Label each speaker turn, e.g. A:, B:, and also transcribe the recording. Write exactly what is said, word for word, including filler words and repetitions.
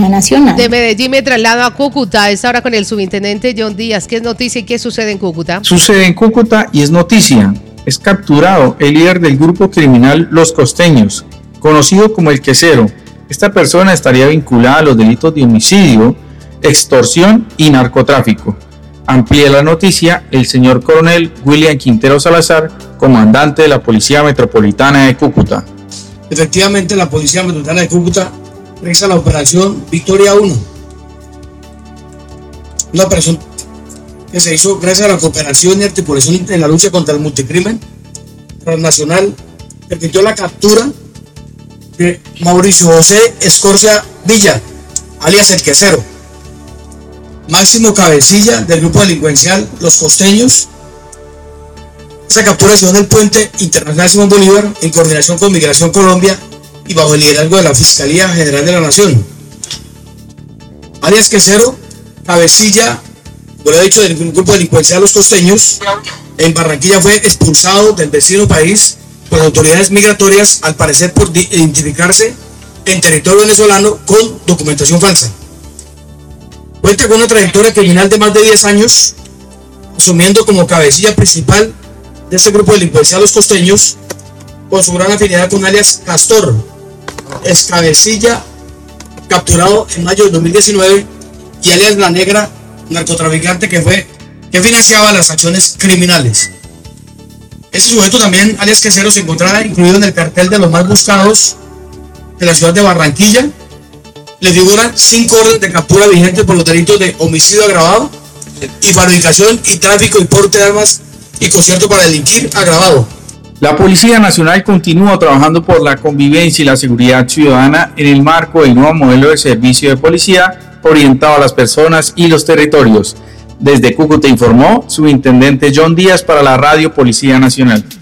A: Nacional.
B: De Medellín me traslado a Cúcuta, a esta hora con el subintendente John Díaz. ¿Qué es noticia y qué sucede en Cúcuta?
C: Sucede en Cúcuta y es noticia. Es capturado el líder del grupo criminal Los Costeños, conocido como El Quesero. Esta persona estaría vinculada a los delitos de homicidio, extorsión y narcotráfico. Amplía la noticia el señor coronel William Quintero Salazar, comandante de la Policía Metropolitana de Cúcuta.
D: Efectivamente, la Policía Metropolitana de Cúcuta realiza la operación Victoria uno, una operación que se hizo gracias a la cooperación y articulación en la lucha contra el multicrimen transnacional. Permitió la captura de Mauricio José Escorcia Villa, alias El Quesero, máximo cabecilla del grupo delincuencial Los Costeños. Esa captura se dio en el puente internacional Simón Bolívar en coordinación con Migración Colombia y bajo el liderazgo de la Fiscalía General de la Nación. Alias Quesero, cabecilla, como lo he dicho, del grupo delincuencial Los Costeños, en Barranquilla fue expulsado del vecino país por las autoridades migratorias, al parecer por identificarse en territorio venezolano con documentación falsa. Cuenta con una trayectoria criminal de más de diez años, asumiendo como cabecilla principal de este grupo delincuencial Los Costeños, con su gran afinidad con alias Castor, ex cabecilla, capturado en mayo de dos mil diecinueve, y alias La Negra, narcotraficante que fue que financiaba las acciones criminales. Este sujeto también, alias Quesero, se encontraba incluido en el cartel de los más buscados de la ciudad de Barranquilla. Le figuran cinco órdenes de captura vigentes por los delitos de homicidio agravado y fabricación y tráfico y porte de armas y concierto para delinquir agravado.
C: La Policía Nacional continúa trabajando por la convivencia y la seguridad ciudadana en el marco del nuevo modelo de servicio de policía orientado a las personas y los territorios. Desde Cúcuta informó subintendente John Díaz para la Radio Policía Nacional.